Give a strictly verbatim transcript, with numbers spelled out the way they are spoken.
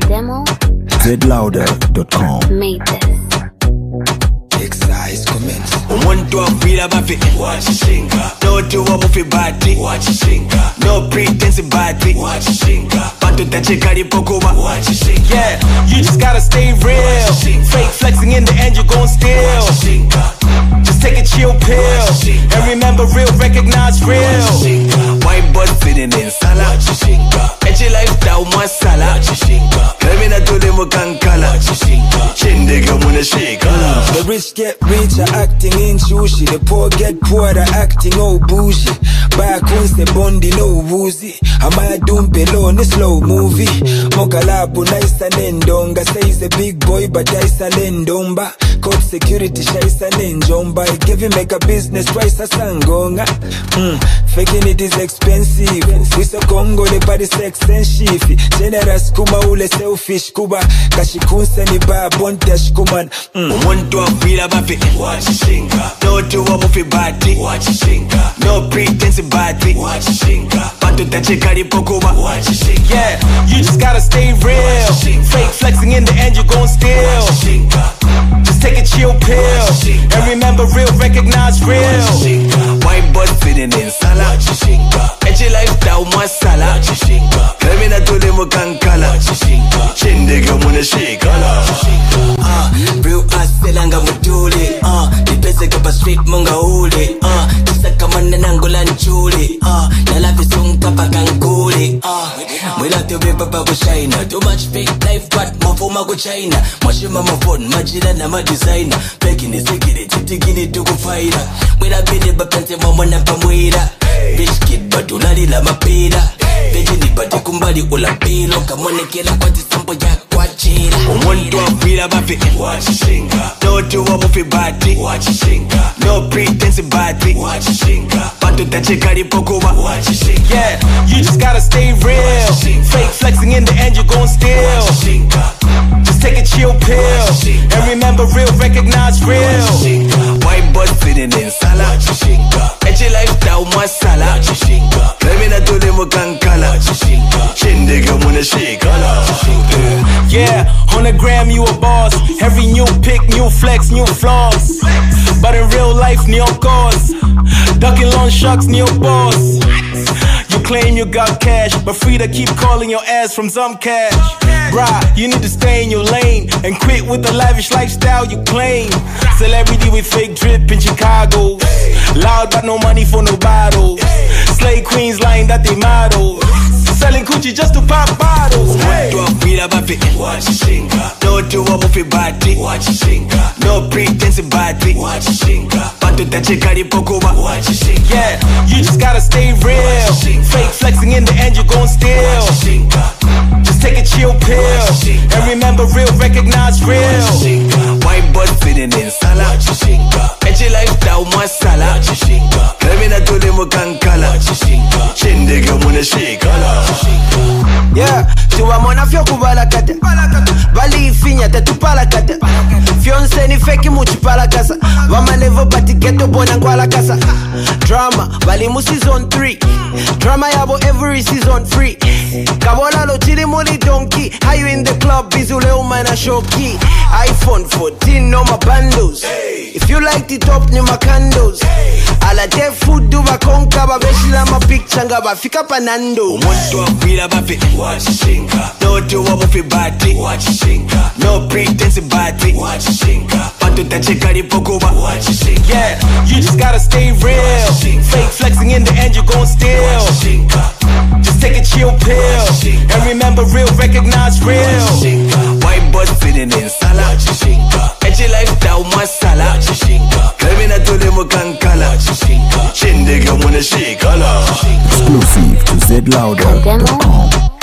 Demo Z louder dot com. made this. Exercise commence. Umuntu afila bafi wachishinga. No to wamufi bati wachishinga. No pretense bati wachishinga. Bantu tacheka lipokuba wachishinga. Yeah, you just gotta stay real. Fake flexing in the end, you're gon' steal. Just take a chill pill and remember real, recognize real. White boy sitting in sala. Edgy lifestyle masala. Kremina to the mukankala. Chindega muna shika. The rich get richer, acting in sushi. The poor get poorer, acting all bougie. Backwards the bondi no woozy. Amaya dumpe low in a slow movie. Mokalabu nice and endonga. Says the big boy but I salendonba. Code security shaisa nenjomba. I give him make a business twice a sangonga. Mm, faking it is expensive. We so Congo the body sex expensive. Generous kuma ule selfish kuba. Kashikunse ni ba bontesh kuman. Umuntu afila bafi wachishinga. No to wamufi bati wachishinga. No pretense bati wachishinga. Bantu tacheka lipokuba wachishinga. Yeah, you just gotta stay real. Fake flexing in the end, you're gon' steal. Just take a chill pill and remember real, recognize real. White boy sitting in sala. Edgy lifestyle masala. Kremina to the mukankala. Chindega muna shikala. Ah, real aselanga mutuli. Ah, nipese kapa street munga ule. Ah, tisaka manenango lanchuli. Ah, nalapi sunga pakankuli. Ah, mwila tebe papa ku China. Too much fake life but mafuma ku China. Mwashima mafon, majila na madesigner. Peki ni sikiri, titigini tuku faida. Mwila bini bapense mamona pamwira. Rich kid but unalila mapira. Peji ni pati kumbali ula pilo. Kamone kila kwa tisampo ya kwa chila. Umuntu afila bafi wachishinga. No to wamufi bati wachishinga. No pretense bati wachishinga. Bantu tacheka lipokuba wachishinga. Yeah, you just gotta stay real. Fake flexing in the end, you're gon' steal. Just take a chill pill and remember real, recognize real. White boy sitting in sala. Edgy lifestyle masala. Kremina to the mukankala. Chindega muna shikala. Yeah, on the gram you a boss. Every new pick, new flex, new flaws. But in real life, new cause. Ducking long shucks, new boss. You claim you got cash, but free to keep calling your ass from some cash. Bruh, you need to stay in your lane and quit with the lavish lifestyle you claim. Celebrity with fake drip in Chicago. Loud but no money for no bottles. Slay queens lying that they models. Selling Gucci just to pop bottles. Hey. Umuntu afila bafi wachishinga. No to wamufi bati wachishinga. No pretense bati wachishinga. Bantu tacheka lipokuba wachishinga. Yeah, you just gotta stay real. Fake flexing in the end, you're gon' steal. Just take a chill pill and remember real, recognize real. White boy sitting in sala. Edgy lifestyle masala. Kremina to the mukankala. Chindega muna shikala. Yeah, tuwa mwana fyo kubala kata. Bali ifinya tetu pala kata. Fionse ni feki muchi pala kasa. Vama levo bati geto bona ngwala kasa. Drama, bali mu season three. Drama yabo every season free. Kabola lo chili money donkey. How you in the club, bizule umana shoki. iPhone fourteen no my bundles. If you like the top ni my candles. Ala de food do bakonka babeshi la ma picture nga bafika panando. Umuntu afila bafi wachishinga. No to wamufi bati wachishinga. No pretense bati wachishinga. Bantu tacheka lipokuba wachishinga. Yeah, you just gotta stay real. Fake flexing in the end, you're gon' steal. Just take a chill pill and remember real, recognize real. White boy sitting in sala. Edgy lifestyle masala. Kremina to the mukankala. Chindega muna shikala. Exclusive to Z louder dot com.